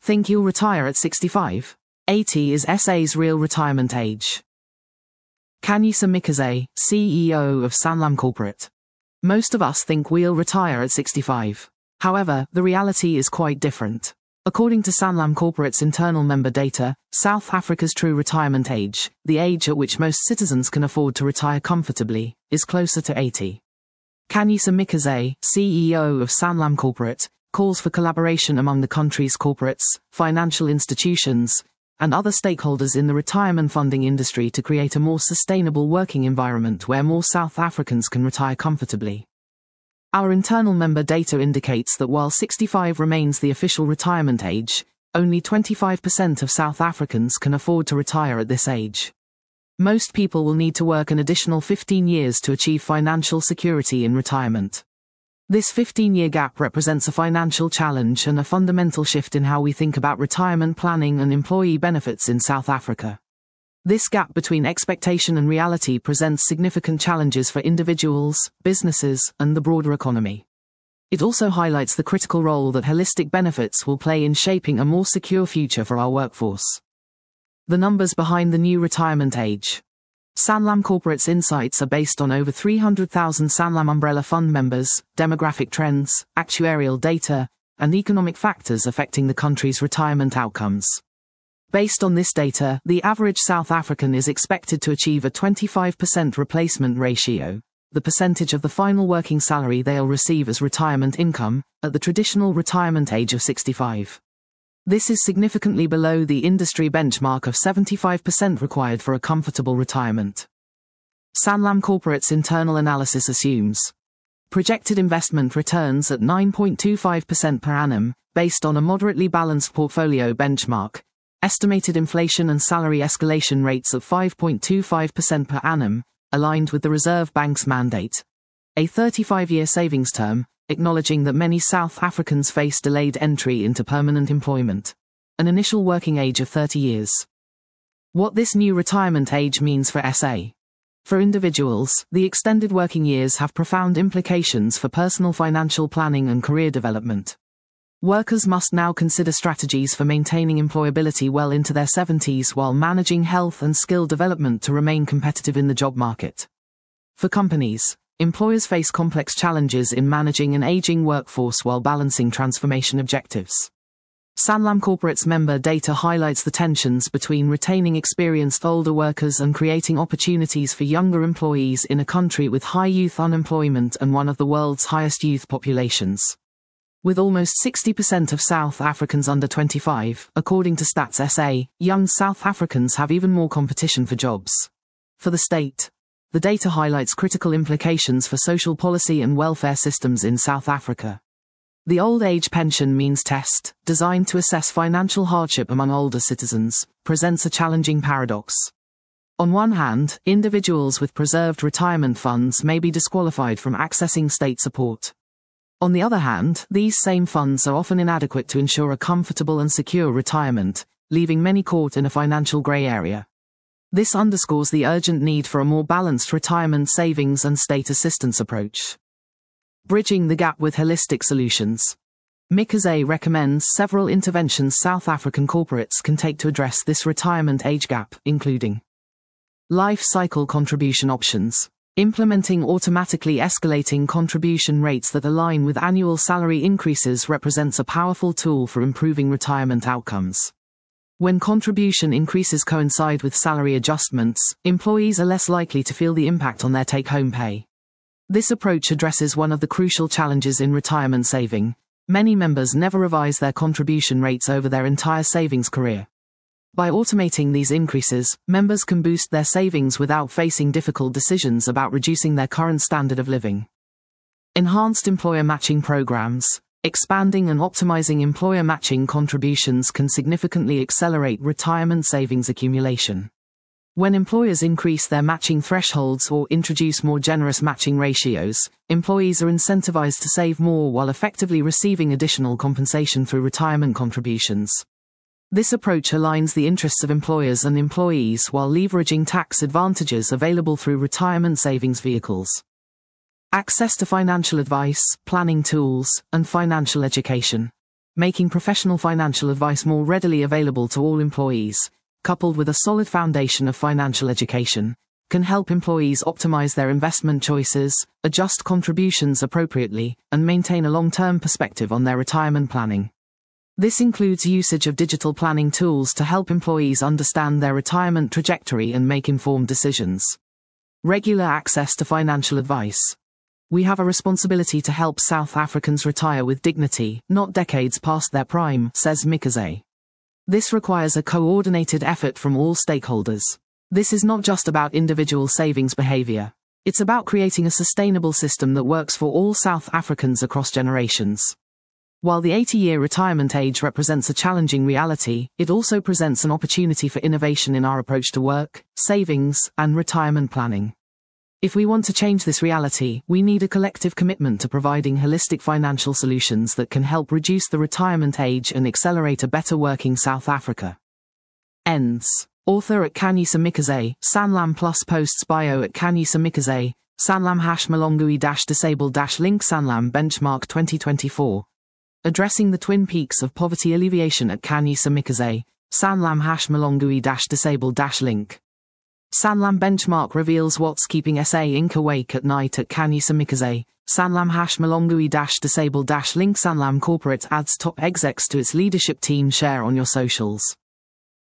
Think you'll retire at 65? 80 is SA's real retirement age. Kanyisa Mikaze, CEO of Sanlam Corporate. Most of us think we'll retire at 65. However, the reality is quite different. According to Sanlam Corporate's internal member data, South Africa's true retirement age, the age at which most citizens can afford to retire comfortably, is closer to 80. Kanyisa Mikaze, CEO of Sanlam Corporate, calls for collaboration among the country's corporates, financial institutions, and other stakeholders in the retirement funding industry to create a more sustainable working environment where more South Africans can retire comfortably. Our internal member data indicates that while 65 remains the official retirement age, only 25% of South Africans can afford to retire at this age. Most people will need to work an additional 15 years to achieve financial security in retirement. This 15-year gap represents a financial challenge and a fundamental shift in how we think about retirement planning and employee benefits in South Africa. This gap between expectation and reality presents significant challenges for individuals, businesses, and the broader economy. It also highlights the critical role that holistic benefits will play in shaping a more secure future for our workforce. The numbers behind the new retirement age. Sanlam Corporate's insights are based on over 300,000 Sanlam Umbrella Fund members, demographic trends, actuarial data, and economic factors affecting the country's retirement outcomes. Based on this data, the average South African is expected to achieve a 25% replacement ratio, the percentage of the final working salary they'll receive as retirement income, at the traditional retirement age of 65. This is significantly below the industry benchmark of 75% required for a comfortable retirement. Sanlam Corporate's internal analysis assumes projected investment returns at 9.25% per annum, based on a moderately balanced portfolio benchmark, estimated inflation and salary escalation rates of 5.25% per annum, aligned with the Reserve Bank's mandate, a 35-year savings term, acknowledging that many South Africans face delayed entry into permanent employment, an initial working age of 30 years. What this new retirement age means for SA. For individuals, the extended working years have profound implications for personal financial planning and career development. Workers must now consider strategies for maintaining employability well into their 70s while managing health and skill development to remain competitive in the job market. For companies, employers face complex challenges in managing an aging workforce while balancing transformation objectives. Sanlam Corporate's member data highlights the tensions between retaining experienced older workers and creating opportunities for younger employees in a country with high youth unemployment and one of the world's highest youth populations. With almost 60% of South Africans under 25, according to Stats SA, young South Africans have even more competition for jobs. For the state, the data highlights critical implications for social policy and welfare systems in South Africa. The Old Age Pension Means Test, designed to assess financial hardship among older citizens, presents a challenging paradox. On one hand, individuals with preserved retirement funds may be disqualified from accessing state support. On the other hand, these same funds are often inadequate to ensure a comfortable and secure retirement, leaving many caught in a financial grey area. This underscores the urgent need for a more balanced retirement savings and state assistance approach. Bridging the gap with holistic solutions. Mikaze recommends several interventions South African corporates can take to address this retirement age gap, including life cycle contribution options, implementing automatically escalating contribution rates that align with annual salary increases represents a powerful tool for improving retirement outcomes. When contribution increases coincide with salary adjustments, employees are less likely to feel the impact on their take-home pay. This approach addresses one of the crucial challenges in retirement saving. Many members never revise their contribution rates over their entire savings career. By automating these increases, members can boost their savings without facing difficult decisions about reducing their current standard of living. Enhanced employer matching programs. Expanding and optimizing employer matching contributions can significantly accelerate retirement savings accumulation. When employers increase their matching thresholds or introduce more generous matching ratios, employees are incentivized to save more while effectively receiving additional compensation through retirement contributions. This approach aligns the interests of employers and employees while leveraging tax advantages available through retirement savings vehicles. Access to financial advice, planning tools, and financial education. making professional financial advice more readily available to all employees, coupled with a solid foundation of financial education, can help employees optimize their investment choices, adjust contributions appropriately, and maintain a long-term perspective on their retirement planning. This includes usage of digital planning tools to help employees understand their retirement trajectory and make informed decisions. Regular access to financial advice. We have a responsibility to help South Africans retire with dignity, not decades past their prime, says Mikaze. This requires a coordinated effort from all stakeholders. This is not just about individual savings behavior. It's about creating a sustainable system that works for all South Africans across generations. While the 80-year retirement age represents a challenging reality, it also presents an opportunity for innovation in our approach to work, savings, and retirement planning. If we want to change this reality, we need a collective commitment to providing holistic financial solutions that can help reduce the retirement age and accelerate a better working South Africa. Ends. Author at Khanyisa Mikaze, Sanlam Plus posts bio at Khanyisa Mikaze, Sanlam #Malongui-disabled-link Sanlam Benchmark 2024. Addressing the twin peaks of poverty alleviation at Khanyisa Mikaze, Sanlam #Malongui-disabled-link. Sanlam Benchmark reveals what's keeping SA Inc. awake at night at Khanyisa Mikaze, Sanlam #Malongui-disabled-link Sanlam Corporate adds top execs to its leadership team. Share on your socials.